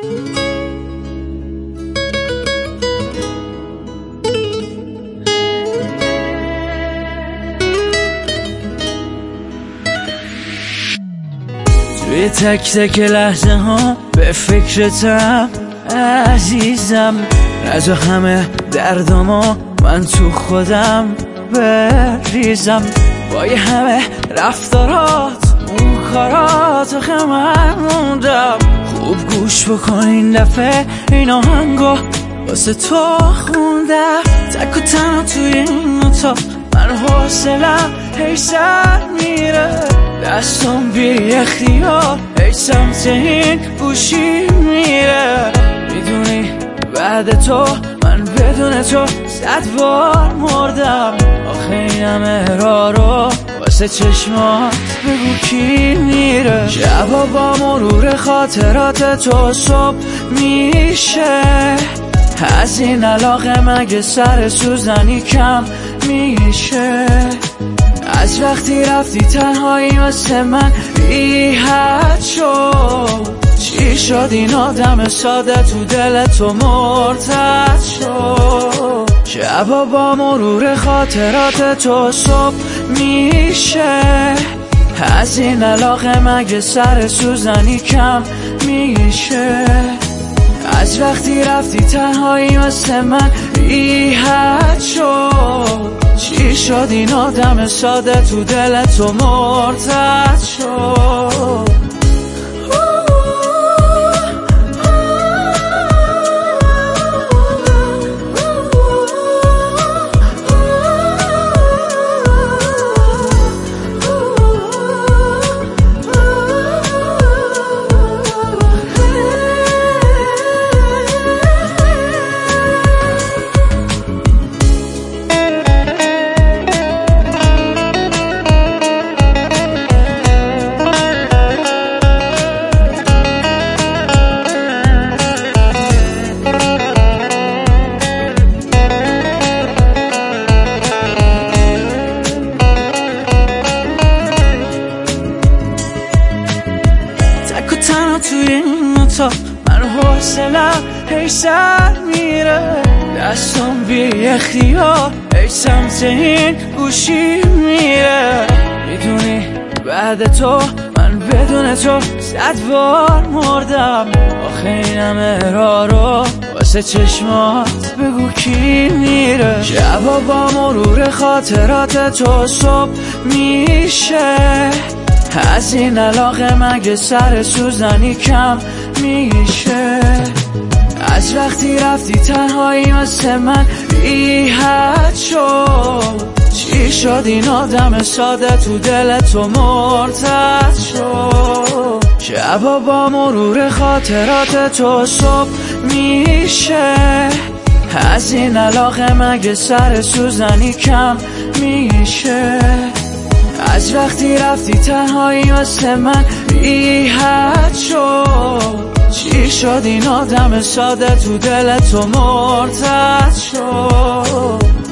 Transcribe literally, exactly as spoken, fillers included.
توی تک تک لحظه ها به فکرتم عزیزم، از همه دردما من تو خودم بریزم. با یه همه رفتارات اون کارات آخه من موندم. خوب گوش بکن این دفعه این آهنگو واسه تو خوندم. تک و تنها توی این اتاق من حوصلم هی سر میره، دستم بی اختیار ای سمت این گوشی میره. میدونی بعد تو من بدون تو صد بار مردم. آخه این همه راه رو واسه چشمات بگو کی میره. شبا با مرور خاطرات تو صبح میشه، از این علاقه مگه سر سوزنی کم میشه. از وقتی رفتی تنهایی واسه من بی حد شد. چی شد این آدم ساده تو دل تو مرتد شد. شبا با مرور خاطرات تو صبح میشه، از این علاقه مگه سر سوزنی کم میشه. از وقتی رفتی تنهایی واسه من بی حد شد. چی شد این آدم ساده تو دل تو مرتد شد. توی این اتاق من حوصلم هی سر میره، دستم بی اختیار ای سمت این گوشی میره. میدونی بعد تو من بدون تو صد بار مردم. آخه این همه راه رو واسه چشمات بگو کی میره. شبا با مرور خاطرات تو صبح میشه، از این علاقه مگه سر سوزنی کم میشه. از وقتی رفتی تنهایی واسه من بی حد شد. چی شد این آدم ساده تو دل تو مرتد شد. شبا با مرور خاطرات تو صبح میشه، از این علاقه مگه سر سوزنی کم میشه. از وقتی رفتی تنهایی واسه من بی حد شد. چی شد این آدم ساده تو دل تو مرتد شد.